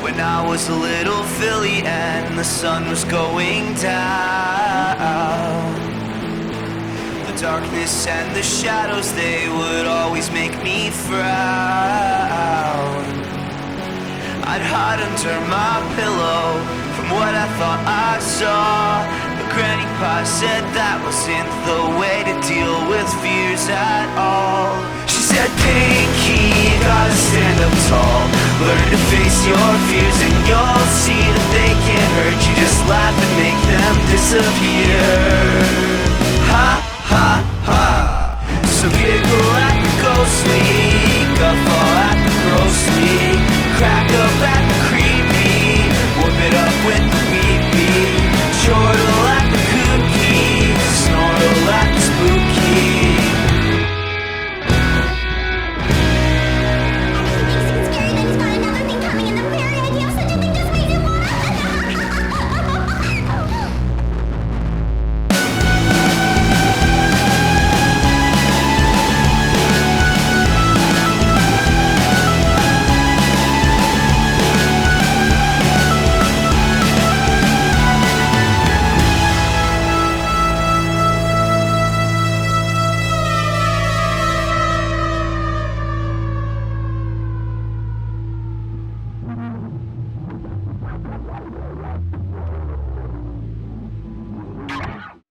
When I was a little filly and the sun was going down, the darkness and the shadows, they would always make me frown. I'd hide under my pillow from what I thought I saw, but Granny Pa said that wasn't the way to deal with fears at all. She said, Pinky, you gotta stand up tall, learn to face your fears and you'll see that they can't hurt you. Just laugh and make them disappear. Ha, ha, ha. So giggle at the ghostly, guffaw at the grossly,